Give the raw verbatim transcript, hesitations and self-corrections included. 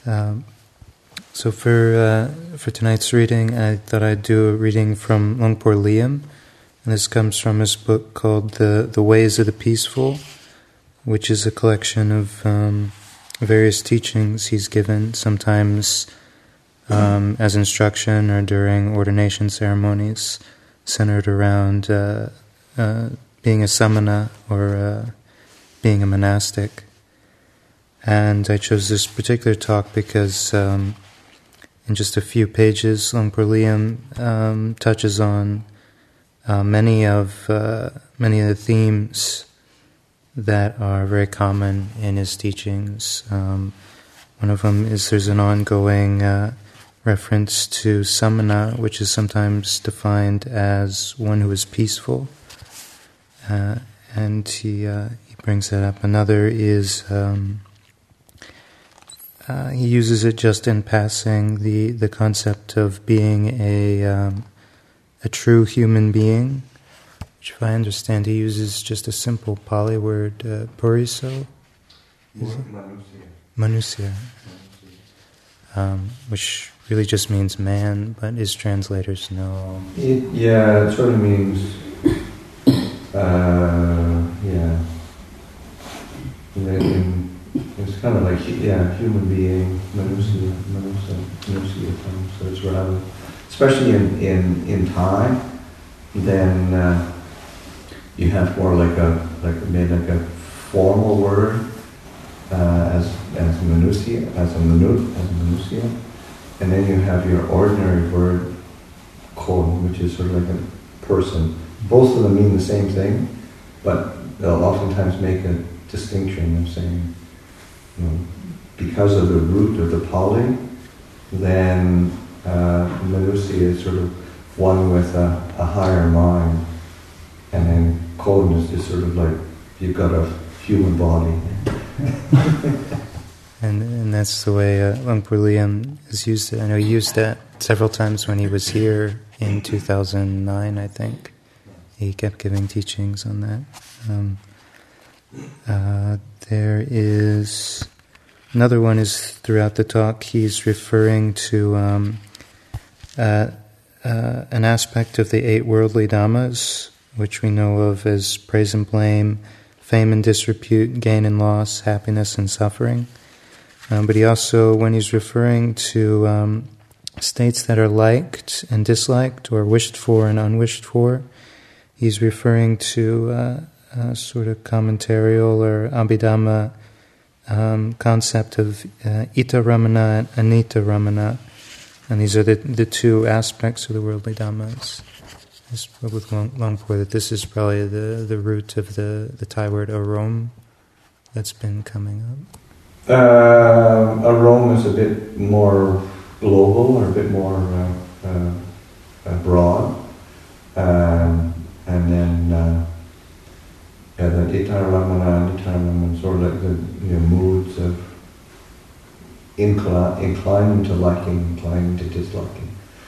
Um, so for uh, for tonight's reading, I thought I'd do a reading from Longpo Liam, and this comes from his book called The The Ways of the Peaceful, which is a collection of um, various teachings he's given, sometimes um, as instruction or during ordination ceremonies, centered around uh, uh, being a samana or uh, being a monastic. And I chose this particular talk because um, in just a few pages, Longpo Liam um, touches on uh, many of uh, many of the themes that are very common in his teachings. Um, one of them is there's an ongoing uh, reference to samana, which is sometimes defined as one who is peaceful, uh, and he uh, he brings that up. Another is um, uh, he uses it just in passing, the the concept of being a um, a true human being, which, if I understand, he uses just a simple Pali word, uh, puriso, is it? Manusya, um, which really just means man, but his translators know. It, yeah, it sort of means, uh, yeah, in, it's kind of like, yeah, human being, manusya, manusya, manusya, so it's rather, especially in, in, in Thai, then uh, you have more like a, like maybe like a formal word, uh, as, as manusya, as a manut, as a manusya. And then you have your ordinary word, kon, which is sort of like a person. Both of them mean the same thing, but they'll oftentimes make a distinction of saying, you know, because of the root of the Pali, then uh, manusya is sort of one with a, a higher mind, and then kon is just sort of like you've got a human body. And and that's the way uh, Longpo Liam has used it. I know he used that several times when he was here in two thousand nine, I think. He kept giving teachings on that. Um, uh, there is another one is throughout the talk he's referring to um, uh, uh, an aspect of the eight worldly dhammas, which we know of as praise and blame, fame and disrepute, gain and loss, happiness and suffering. Um, but he also, when he's referring to um, states that are liked and disliked, or wished for and unwished for, he's referring to uh, a sort of commentarial or Abhidhamma um, concept of uh, Ita Ramana and Anita Ramana. And these are the, the two aspects of the worldly dhammas. I spoke with Longpo that this is probably the, the root of the, the Thai word arom that's been coming up. Uh, Arom is a bit more global, or a bit more uh, uh, uh, broad, um, and then uh, yeah, the Itaramana, Itaramana, sort of like the you know, moods of incli- inclining to liking, inclining to disliking.